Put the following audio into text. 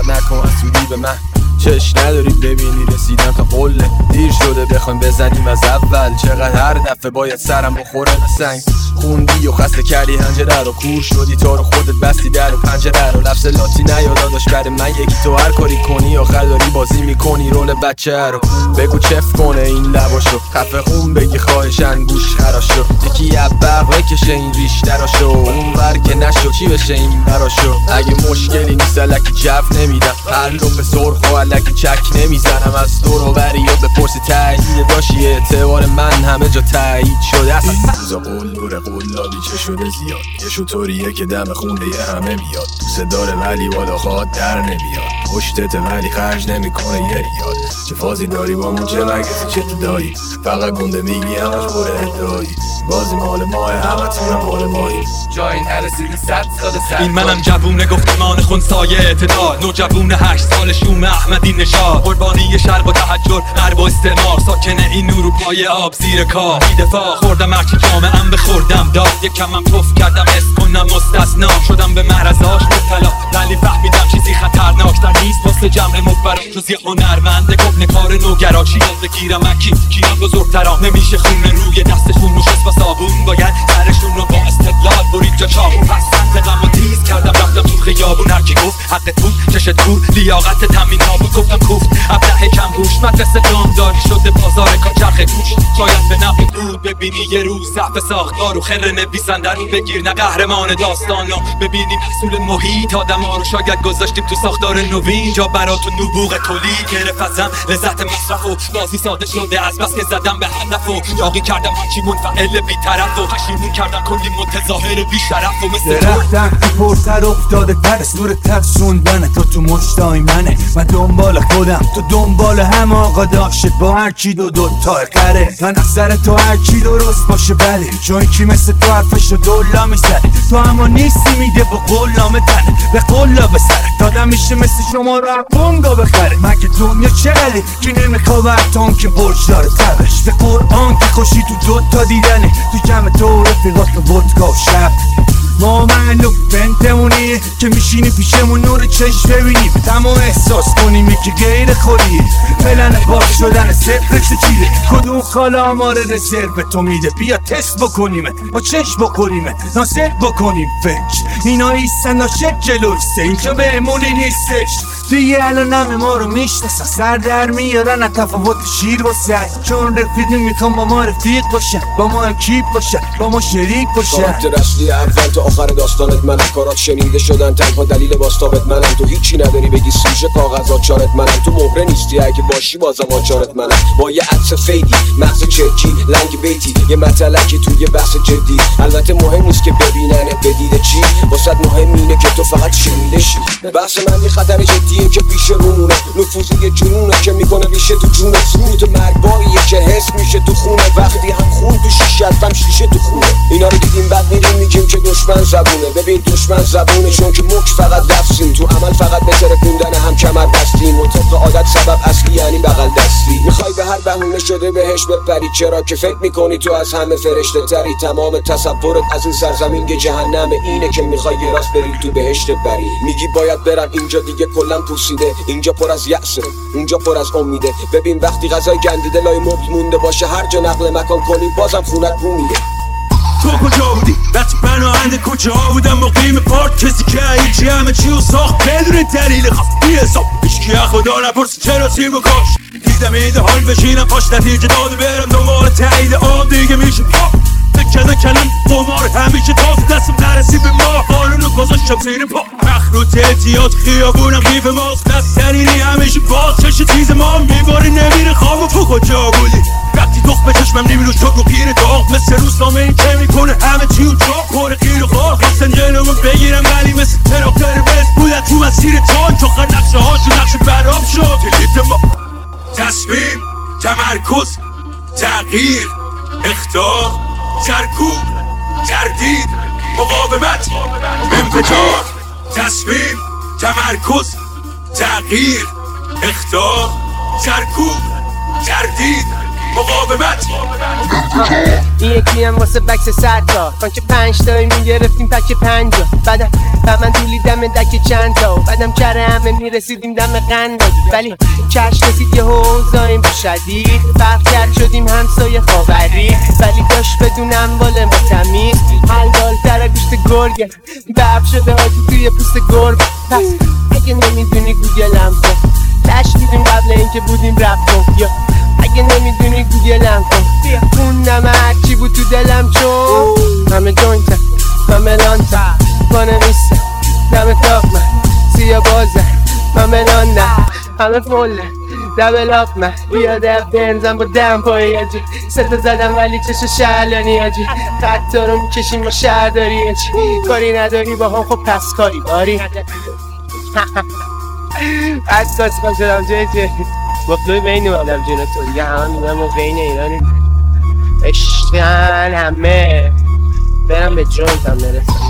نکن اسودی به من چش نداری ببینی رسیدم تا قله دیر شده بخوایم بزنیم از اول چقدر هر دفعه باید سرم بخوره به سنگ خوندی و خسته کردی هنجره رو کور شدی تا رو خودت بستی در و پنجره رو لفظ لاتی نیادا داشت برای من یکی تو هر کاری کنی آخر داری بازی میکنی رول بچه رو بگو چف کنه این لباشو خفه خون بگی خواهشن گوش خراشو یکی یبق بکشه این ریش دراشو اون ور که نشو چی بشه این براشو اگه مشکلی نیست الکی جف نمیدم هر لپ سرخ و الکی چک نمیزنم از دور و بری و بپرسی تایید داشی اعتبار من همه جا تایید شده است این روزا قول قلابی چه شده زیاد یه شطوریه که دم خونه یه همه میاد دوست داره ولی بالا خواد در نمیاد پشتت ولی خرج نمیکنه یه ریال چه فازی داری با مون چه مگسی چه دایی فقط گنده میگی همش بره ادایی بازی مال ماه همه تونم مال ماهی جایی نرسیدی 100 سال این منم جوونه گفتمان خونسای اعتدال نو جوونه 8 سال شوم احمدی نژاد قربانی شرق و تحجر غرب و استعمار ساکن این نور و پای آب زیر کار بی دفاع خوردم هرچی جامعه‌ام بخوردم داد یکمم توف کردم حس کنم مستثنا شدم به معرضاش مبتلا ولی فهمیدم چیزی خطرناکتر نیست واسه جمع مبرم جز یه هنرمند کهنه کار نوگرا چی یاد بگیرم اکی کیان بزرگترا نمیشه خون روی دستشون نشست با صابون باید سرشون رو با استدلال برید جا چاقو پس انتقام و تیز کردم رفتم تو خیابون هرکی گفت حقتون چشت کور لیاقت تمرین ها بود گفتم کوفت ابله کم گوش مدرسه دامداری شده بازار کاچرخ گوش شاید به نفع بود ببینی یه روز ضعف ساختار و خر نویسنده رو بگیر نه قهرمان داستان رو ببینیم محصول محیط آدم ها رو شاید گذاشتیم تو ساختار نوین جا براتون نبوغ تولید گرفت ازم لذت مصرف و بازی ساده شده از بس که زدم به هدف و یاقی کردم هرچی منفعل بی‌طرف و پشیمون کردم کلی متظاهر بی‌شرف و مثل درختم که پرتر افتاده تر سور ترسوندنه تو مشتای منه من دنبال خودم تو دنبال هم آقا داشت با هر کی دو تا قره من اثر تو هر کی درست باشه بله چون کی مثل تو حرفشو دولا میزنه تو اما نیستی میده با قولا متنه به قولا به سره دادم میشه مثل شما رو بونگا بخره مگه دنیا چقدره که نمیخوا برتان که برج داره تبش به قرآن که خوشی تو دو تا دیدنه تو جمع تو رفیقات ودکا و شب ما معلوم بنتمونیه که میشینی پیشمون نور چشم ببینیم تمام احساس کنیم که غیر خوریه پلن باز شدن صفرش چیده کدوم خاله آماره رزرو تو میده بیا تست بکنیمه با چشم بکنیمه ناصر بکنیم فکر اینا ایستن ناشک جلوسته اینجا بهمونی نیستش دیگه الان همه ما رو میشناسن سر در میارن از تفاوت شیر و سر چون رفیقی میخوام با ما رفیق باشن با ما هم کیپ باشن با ما شریک باشن کارت رسلی اول تا آخر داستانت منم کارات شنیده شدن تنها دلیل باستابت منم تو هیچی نداری بگی سوژه کاغذ آچارت منم تو مهره نیستی اگه باشی بازم آچارت منم با یه عطس فیدی مغز چرکی لنگ بیتی یه مطلقی توی بحث جدی البته مهم نیست که ببیننت بدیده چی واسه مهم اینه که تو فقط شنیده شی بحث من یه خطر جدیه که پیش رونه نفوذ یه جنونه که میکنه ریشه تو جونه سرود مرگباریه که حس میشه تو خونه وقتی هم خون تو شیشه هم شیشه تو خونه اینا رو دیدیم بعد میریم میگیم که دشمن زبونه ببین دشمن زبونه چون که مک فقط لفظیم تو عمل فقط به ترکوندن هم کمر بستیم و طبق عادت سبب اصلی یعنی بغل دستی میخوای به هر بهونه شده بهش بپری چرا که فکر میکنی تو از همه فرشته تری تمام تصورت از این سرزمین که جهنم اینه که میخوای یه راست بری تو بهشت بری میگی باید برم اینجا دیگه کلا پوسیده اینجا پر از یأسه اونجا پر از امیده ببین وقتی غذای گندیده لای مبل مونده باشه هر جا نقل مکان کنی بازم خونت بو میده تو کجا بودی؟ وقتی پناهنده کجا بودم مقیم پارک کسی که هیچی همه چی رو ساخت بدون دلیل خاص بی حساب هیچکی از خدا نپرسی چرا تیم و کاش دیدم ایده حال بشینم پاش نتیجه داده برم دنبال تایید آب دیگه میشه پاپ نکنه کلم قمار همیشه تاز دستم نرسی به ما قانونو گذاشتم زیر پا مخروط اعتیاد خیابونم گیف ماست دست سرینی همیشه باز چشه چیز ما میباری نمیره خواب تو کجا بودی وقتی دخ به چشمم نمیرو شد رو گیر داغ مثل روزنامه این که میکنه همه چی و چاق کره گیر و خار خواستن جلومو بگیرم ولی مثل تراکتر بس بودن تو مسیر تان چخر نقشه هاشو نقشه برام شد تلیت ما تصمیم تمرکز تغییر اختار سرکوب تردید مقاومت انفجار تصمیم تمرکز تغییر اخطار سرکوب تردید مقاومت این یکی هم واسه بکس 100 تا کان که 5 تایی میگرفتیم پک 50 بعد من دولیدم دک چند تا بعدم کره همه میرسیدیم دم قند ولی چشم رسید یه حوضاییم شدید فرق کرد شدیم همسایه خاوری ولی داشت بدونم بال ما تمیز حلال تر گوشت گرگه برف شده حاجی توی پوست گرگ پس اگه نمیدونی گوگلم کن لش دیدیم قبل اینکه بودیم رفتم یا اگه نمیدونی گوگلم کن خوندم هرچی بود تو دلم چون همه جوینتم همه لانتم بانمیستم دم تاق من سیا بازم همه لاندم همه فوله دبل آف من بیاده بنزم با دم پایی آجی ستا زدم ولی چشو شهلانی آجی خطا رو میکشیم با شهرداری آجی کاری نداری با هم خب پس کاری داری از کاسی خواهم شدم جای گفتوی بین اومدم جنو تو دیگه همه میدونم ما بین ایرانی عشقن همه برم به جونتم نرسم